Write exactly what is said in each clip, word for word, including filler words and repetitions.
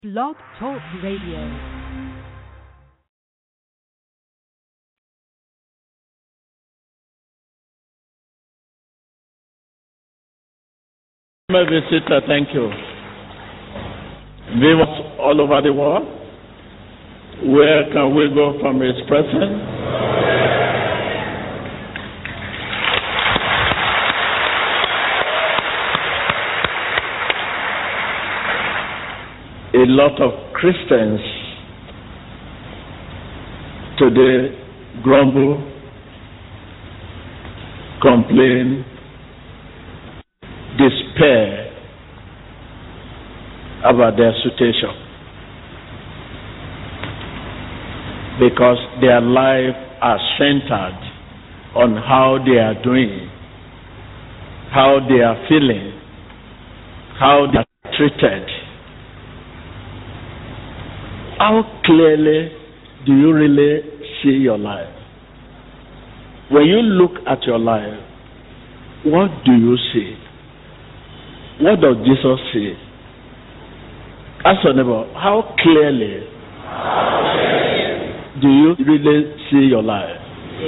Blog Talk Radio. My visitor, thank you. Viewers all over the world, where can we go from His presence? A lot of Christians today grumble, complain, despair about their situation because their life are centered on how they are doing, how they are feeling, how they are treated. How clearly do you really see your life? When you look at your life, what do you see? What does Jesus see? Ask your neighbor, how clearly do you really see your life?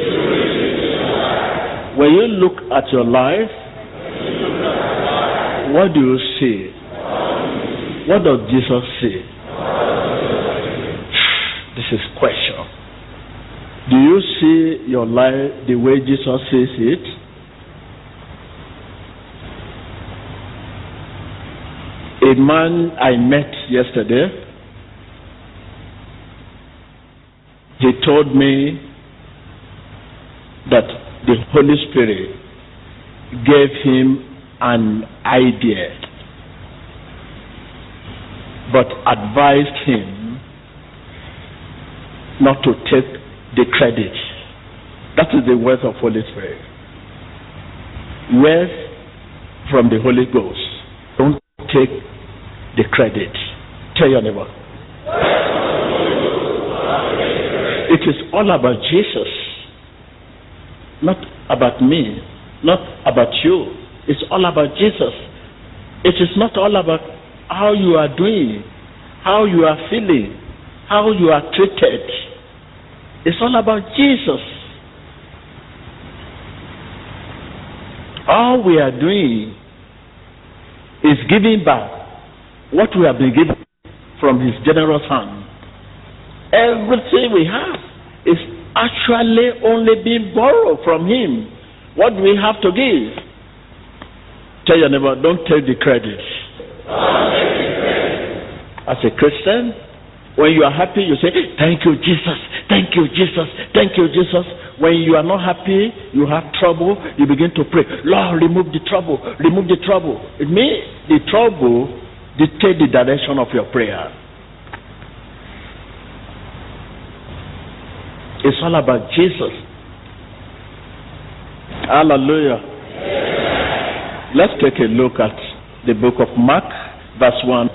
When you look at your life, what do you see? What does Jesus see? This is question. Do you see your life the way Jesus sees it? A man I met yesterday, he told me that the Holy Spirit gave him an idea, but advised him not to take the credit. That is the word of Holy Spirit. Word from the Holy Ghost. Don't take the credit. Tell your neighbor. It is all about Jesus, not about me, not about you. It's all about Jesus. It is not all about how you are doing, how you are feeling, how you are treated. It's all about Jesus. All we are doing is giving back what we have been given from His generous hand. Everything we have is actually only being borrowed from Him. What do we have to give? Tell your neighbor, don't take the credit. As a Christian, when you are happy, you say, thank you, Jesus. Thank you, Jesus. Thank you, Jesus. When you are not happy, you have trouble, you begin to pray, Lord, remove the trouble, remove the trouble. It means the trouble dictates the direction of your prayer. It's all about Jesus. Hallelujah. Amen. Let's take a look at the book of Mark, verse one.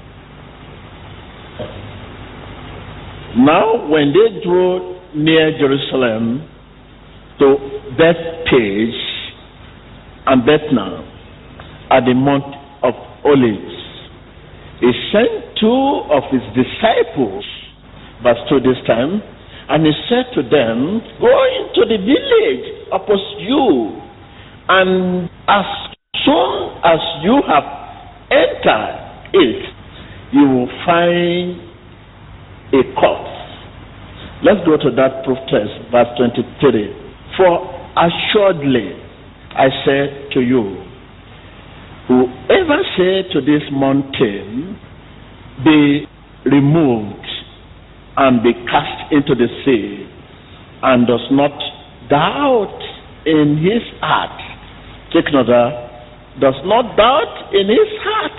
Now, when they drew near Jerusalem to Bethphage and Bethany at the Mount of Olives, He sent two of His disciples, verse two this time, and He said to them, go into the village opposite you, and as soon as you have entered it, you will find a court. Let's go to that proof text, verse twenty-three. For assuredly I say to you, whoever say to this mountain, be removed and be cast into the sea, and does not doubt in his heart, take another, does not doubt in his heart,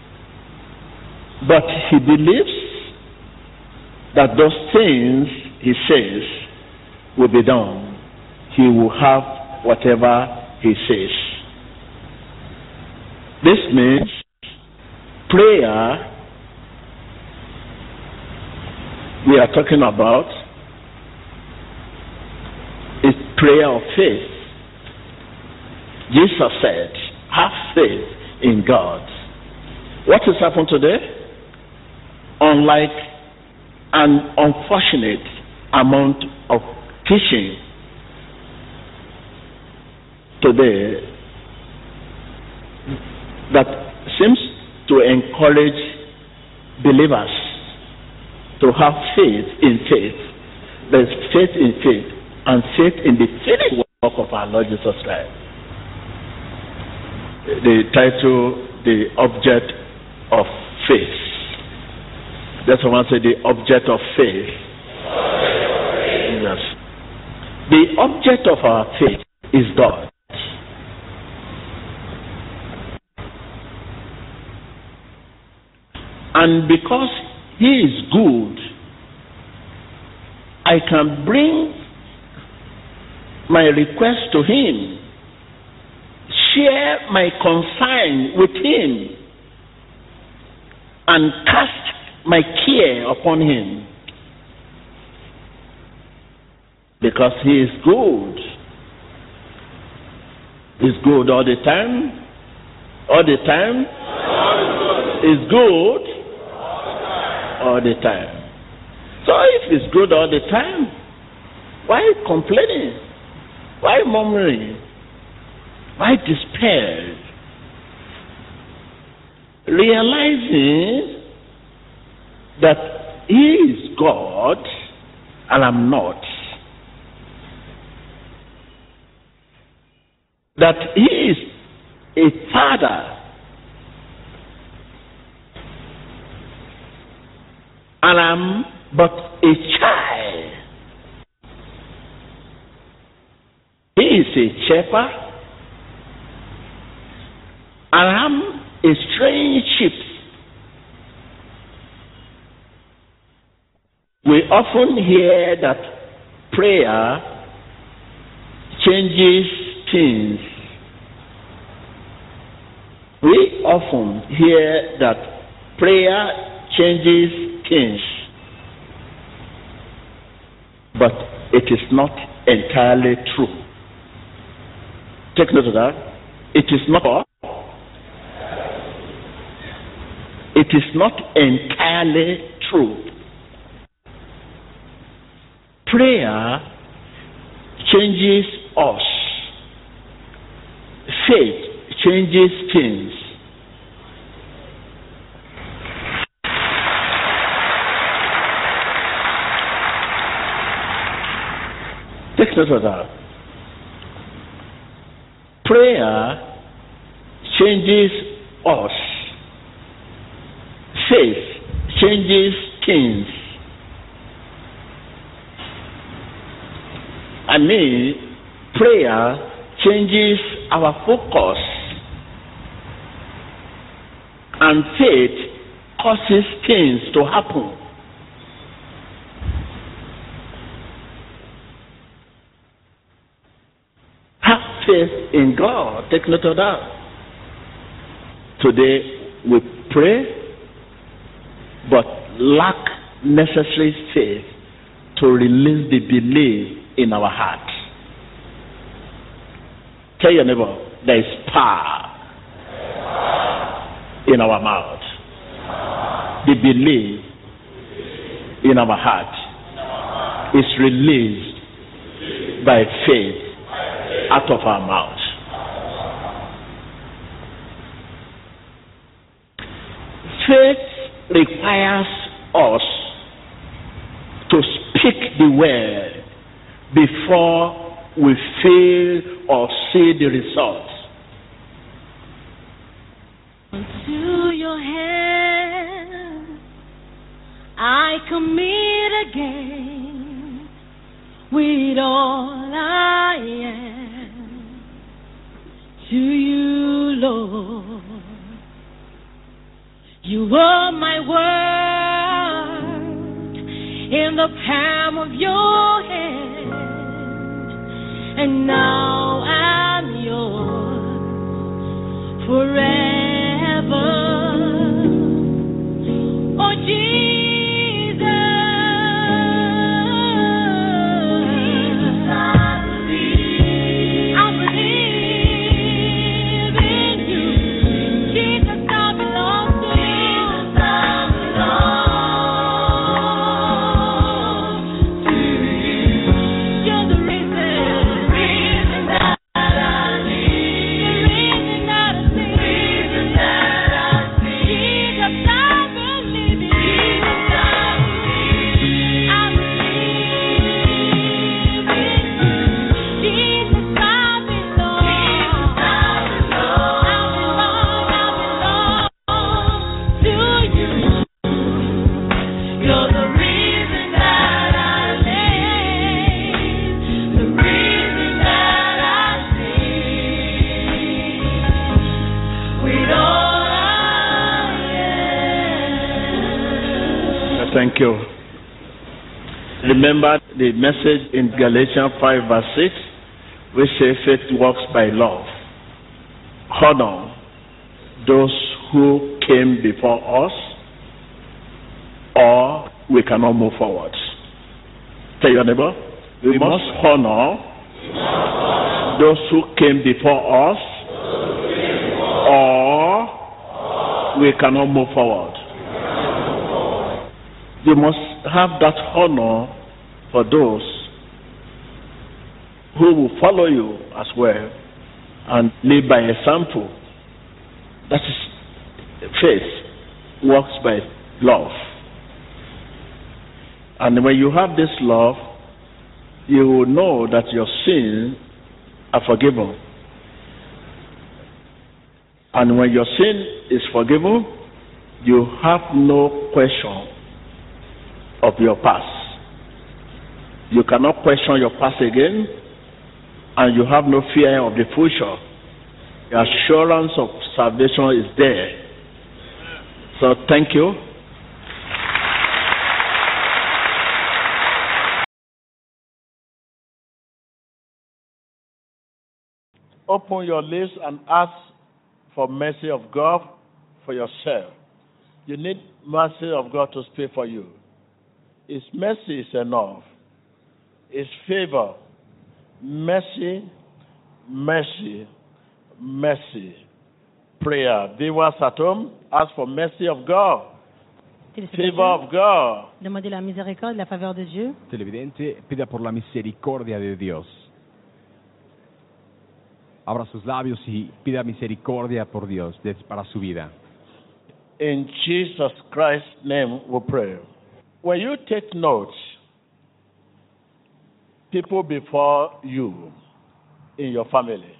but he believes that those things he says will be done, he will have whatever he says. This means prayer we are talking about is prayer of faith. Jesus said, have faith in God. What has happened today? unlike an unfortunate amount of teaching today that seems to encourage believers to have faith in faith. There's faith in faith and faith in the finished work of our Lord Jesus Christ. The title, The Object of Faith. That's someone say the object of faith. Yes. The object of our faith is God. And because He is good, I can bring my request to Him, share my concern with Him, and cast my care upon Him. Because He is good. He's good all the time. All the time. He's good all the time. So if He's good all the time, why complaining? Why murmuring? Why despair? Realizing that He is God and I'm not. That He is a Father and I'm but a child. He is a shepherd and I'm a strange sheep. We often hear that prayer changes things. We often hear that prayer changes things. But it is not entirely true. Take note of that. It is not. It is not entirely true. Prayer changes us. Faith changes things. Take note of that. Prayer changes us. Faith changes things. I mean, prayer changes our focus, and faith causes things to happen. Have faith in God. Take note of that. Today we pray, but lack necessary faith to release the belief in our heart. Tell your neighbor, there is power in our mouth. The belief in our heart is released by faith out of our mouth. Faith requires us to speak the word before we feel or see the results. Into your hands I commit again with all I am to you, Lord. You are my word in the palm of your hand, and now I'm yours forever. Oh Jesus, I believe, I believe in you. Jesus, I belong to you. Jesus, I belong thank you. Remember the message in Galatians five verse six, which says faith works by love. Honor those who came before us, or we cannot move forward. Tell your neighbor, we, we must, must honor those who came before us, or we cannot move forward. You must have that honor for those who will follow you as well and live by example. That is, faith works by love. And when you have this love, you will know that your sins are forgiven. And when your sin is forgiven, you have no question of your past. You cannot question your past again, and you have no fear of the future. The assurance of salvation is there. So thank you. Open your lips and ask for mercy of God for yourself. You need mercy of God to speak for you. His mercy is enough. His favor, mercy, mercy, mercy. Prayer. Viewers at home, ask for mercy of God. Favor of God. Demandez la miséricorde, la faveur de Dieu. Televidente, pida por la misericordia de Dios. Abra sus labios y pida misericordia por Dios para su vida. In Jesus Christ's name we pray. When you take notes, people before you in your family,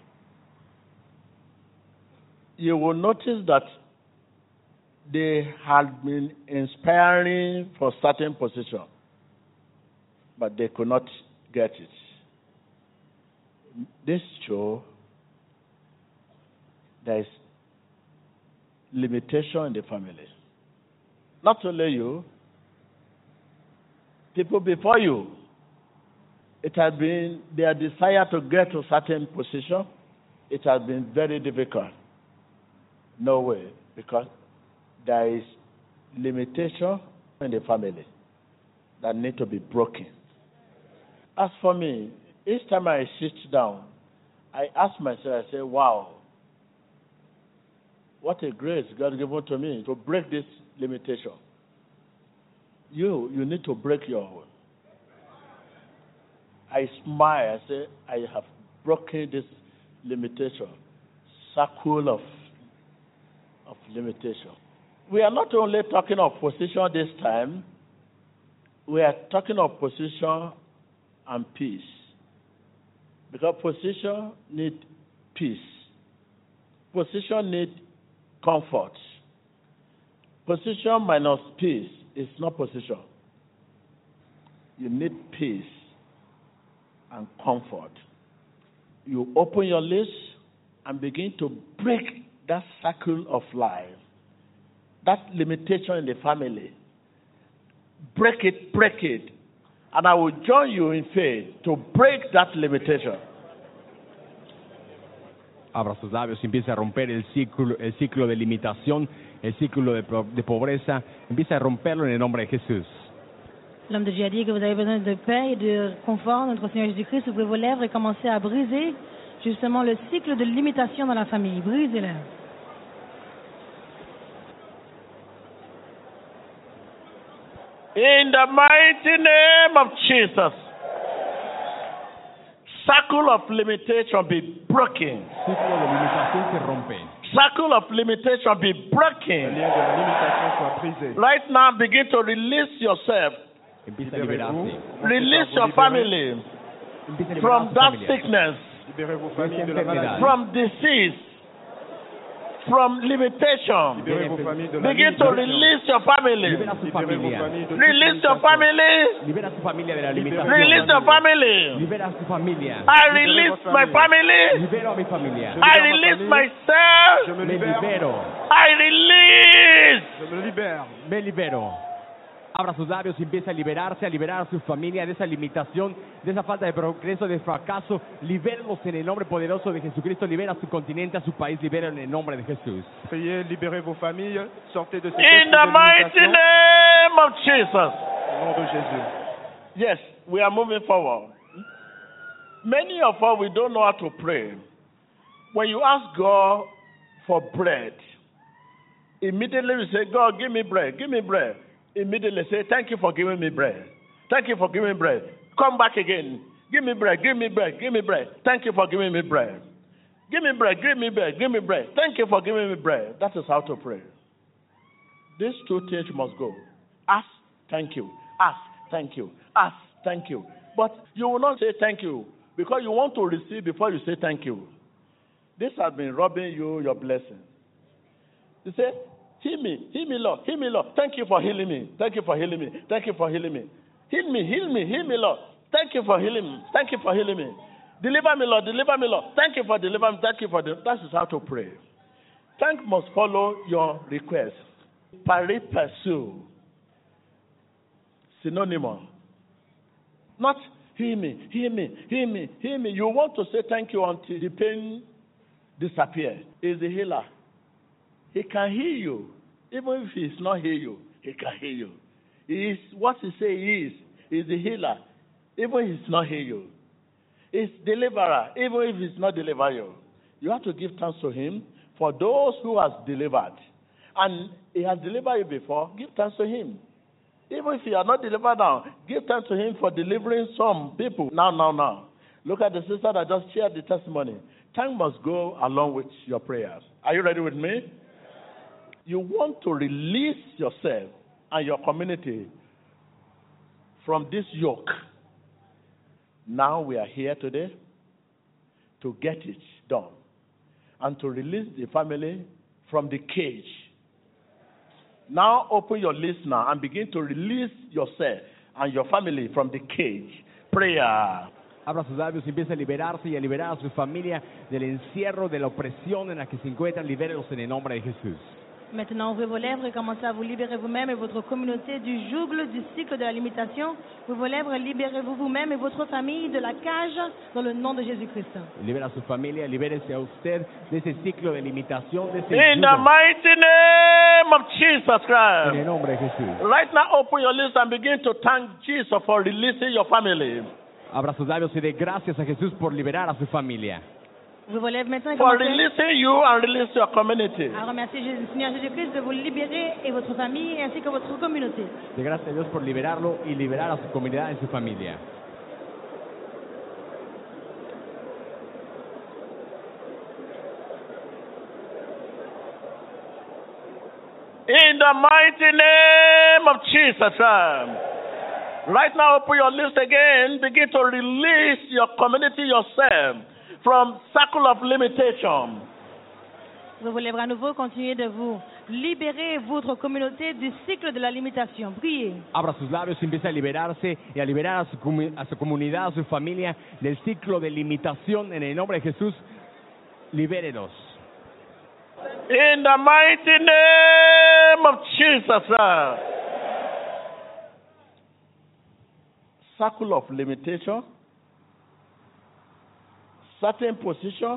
you will notice that they had been inspiring for certain position, but they could not get it. This shows there is limitation in the family. Not only you, people before you, it has been their desire to get to certain position. It has been very difficult. No way, because there is limitation in the family that need to be broken. As for me, each time I sit down, I ask myself, I say, wow, what a grace God given to me to break this limitation. You, you need to break your own. I smile, I say, I have broken this limitation, circle of, of limitation. We are not only talking of position this time, we are talking of position and peace. Because position needs peace. Position needs comfort. Position minus peace is not position. You need peace and comfort. You open your lips and begin to break that circle of life, that limitation in the family. Break it, break it. And I will join you in faith to break that limitation. Abra sus labios y empieza a romper el ciclo, el ciclo de limitación, el ciclo de, de pobreza. Empieza a romperlo en el nombre de Jesús. L'homme de Dieu a dit que vous avez besoin de paix et de confort. Notre Seigneur Jésus-Christ, ouvrez vos lèvres et commencez à briser justement le cycle de limitation dans la famille. Brisez-le. In the mighty name of Jesus, circle of limitation be broken. Ciclo de limitación se rompe. Circle of limitation be broken. Right now, begin to release yourself. Empieza a liberarse. Release your family from that sickness, from disease, from limitation. Begin to release your family. Release your family. Release your family. I release my family. I release myself. I release. Abra sus labios y empieza a liberarse, a liberar a su familia de esa limitación, de esa falta de progreso, de fracaso. Libérenlos en el nombre poderoso de Jesucristo. Libera a su continente, a su país. Libérenlos en el nombre de Jesús. Priez, libérez vos familles, sortez de cette In the mighty limitation. name of Jesus. Au nom de Jésus. Yes, we are moving forward. Many of us, we don't know how to pray. When you ask God for bread, immediately we say, God, give me bread, give me bread. Immediately say, thank you for giving me bread. Thank you for giving me bread. Come back again. Give me bread, give me bread, give me bread. Thank you for giving me bread. Give me bread, give me bread, give me bread. Thank you for giving me bread. That is how to pray. These two things must go. Ask, thank you. Ask, thank you. Ask, thank you. But you will not say thank you because you want to receive before you say thank you. This has been robbing you your blessing. You say, heal me, heal me, Lord, heal me, Lord. Thank you for healing me. Thank you for healing me. Thank you for healing me. Heal me, heal me, heal me, Lord. Thank you for healing me. Thank you for healing me. Deliver me, Lord, deliver me, Lord. Thank you for delivering me. Thank you for the. That is how to pray. Thank must follow your request. Pari pursue. Synonym. Not heal me, heal me, heal me, heal me. You want to say thank you until the pain disappears. Is the healer. He can heal you. Even if he's not heal you, he can heal you. He is what he say he is. He's the healer. Even if he's not heal you. He's deliverer. Even if he's not deliver you. You have to give thanks to him for those who has delivered. And he has delivered you before, give thanks to him. Even if you are not delivered now, give thanks to him for delivering some people. Now, now, now. Look at the sister that just shared the testimony. Thank must go along with your prayers. Are you ready with me? You want to release yourself and your community from this yoke. Now we are here today to get it done and to release the family from the cage. Now open your list now and begin to release yourself and your family from the cage. Prayer. Abra sus labios y empieza a liberarse y a liberar a su familia del encierro, de la opresión en la que se encuentran. Libérenlos en el nombre de Jesús. Maintenant, ouvrez vos lèvres et commencez à vous libérer vous-même et votre communauté du joug du cycle de la limitation. Ouvrez vos lèvres, libérez-vous vous-même et votre famille de la cage dans le nom de Jésus-Christ. Libera a su familia, libérese a usted de ese ciclo de limitación, de ese In the yugo. mighty name of Jesus En el Christ. nombre de Jesús. Right now, open your list and begin to thank Jesus for releasing your family. Abra sus labios y dé gracias a Jesús por liberar a su familia. Ouvrez vos lèvres maintenant et For commencez releasing you and release your community. à remercier Jésus- Seigneur Jésus-Christ de vous libérer et votre famille ainsi que votre communauté. De gracias a Dios por liberarlo y liberar a su comunidad y su familia. In the mighty name of Jesus. um, Right now, open your list again. Begin to release your community yourself from circle of limitation. Ouvrez vos lèvres à nouveau, continuez de vous libérer votre communauté du cycle de la limitation. Priez. Abra sus labios y empieza a liberarse y a liberar a su, comu- a su comunidad, a su familia del ciclo de limitación. En el nombre de Jesús, libérelos. In the mighty name of Jesus. uh, Circle of limitation. Certain position.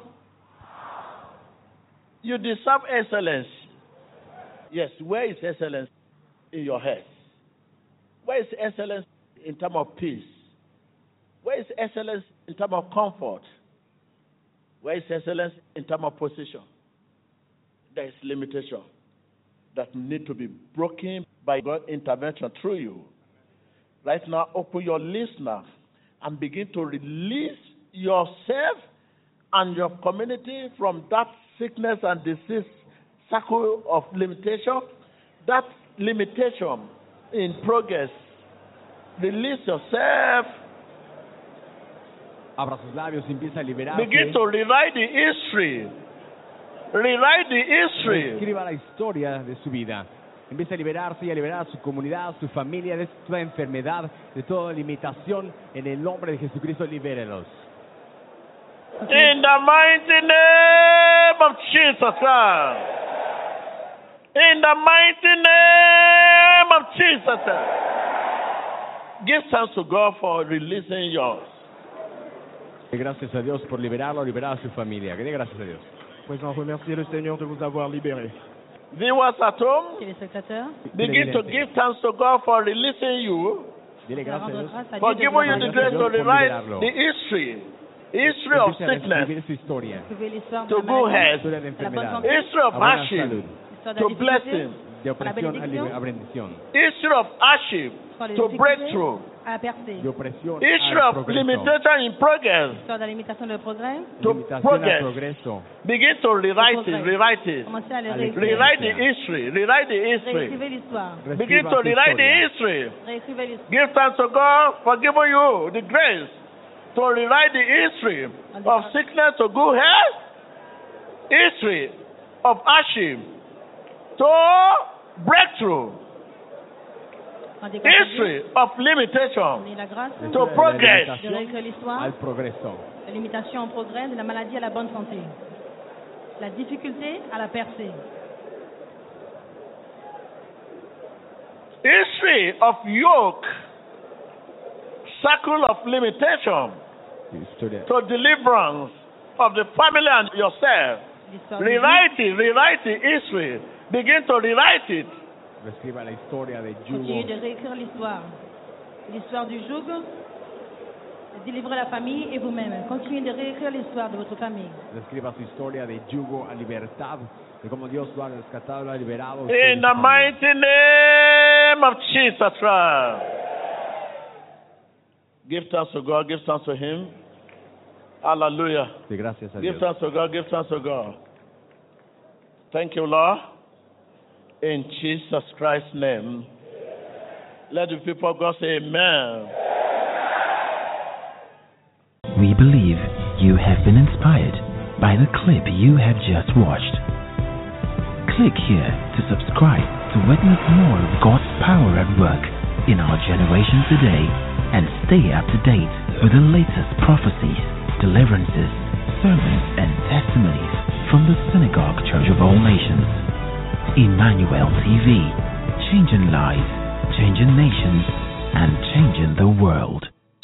You deserve excellence. Yes, where is excellence in your head? Where is excellence in terms of peace? Where is excellence in terms of comfort? Where is excellence in terms of position? There is limitation that need to be broken by God's intervention through you. Right now, open your list now and begin to release yourself and your community from that sickness and disease circle of limitation, that limitation in progress. Release yourself. Abra sus labios y empieza a liberarse. Begin to rewrite the history. Rewrite the history. Escriba la historia de su vida. Empieza a liberarse y a liberar a su comunidad, a su familia de toda enfermedad, de toda limitación. En el nombre de Jesucristo, libérelos. In the mighty name of Jesus Christ. In the mighty name of Jesus Christ. Give thanks to God for releasing yours. Y gracias a Dios por liberarlo, liberar a su familia. Que dé gracias a Dios. Présent, remerciez le Seigneur de vous avoir libéré. Viewers at home, Téléspectateurs, begin to give thanks to God for releasing you, Dile nous allons gracias a rendre Dios. grâce à for Dieu de giving vous you the avoir grace to Dios por rewrite liberarlo. the history, history of Empiece a sickness reescribir su historia. trouvé l'histoire de to la good maladie, health, Historia de la bonne enfermedad. santé, history of A buena hardship salud. l'histoire de to la difficulté, blessing, De opresión a, bendición. liber- a bendición. history of hardship l'histoire de to difficulté, breakthrough, à la percée, De opresión history al of progreso. limitation in progress l'histoire de la limitation de progrès. to Limitación al progress. progreso. Begin to rewrite it, Progress. rewrite it. Commencez à le Allez, réécrire. Rewrite the history, rewrite the history. Réécrivez l'histoire. Begin Reescriba to su rewrite the historia. history. Réécrivez l'histoire. Give thanks to God for giving you the grace to rewrite the history of sickness to good health, history of hardship to breakthrough, Rendez grâce à Dieu. history of limitation Donnez la grâce to De la progress. de limitación réécrire l'histoire, al progreso. la limitation au progrès, de la maladie à la bonne santé, la difficulté à la percée, History of yoke, circle of limitation Historia. to deliverance of the family and yourself. l'histoire du Rewrite it, rewrite the history. Begin to rewrite it. Reescriba la historia de joug. Continuez yugo. de réécrire l'histoire. L'histoire du joug, de délivrer la famille et vous-même. Continuez de réécrire l'histoire de votre famille. Reescriba su historia de yugo a libertad. De cómo Dios lo ha rescatado, lo ha liberado. usted In y the su familia. mighty name of Jesus Christ. Give thanks to God, give thanks to Him. Hallelujah. Sí, gracias a Give Dios. thanks to God, give thanks to God. Thank you, Lord. In Jesus Christ's name. Let the people of God say amen. We believe you have been inspired by the clip you have just watched. Click here to subscribe to witness more of God's power at work in our generation today and stay up to date with the latest prophecies, deliverances, sermons, and testimonies from the Synagogue Church of All Nations. Emmanuel T V, changing lives, changing nations, and changing the world.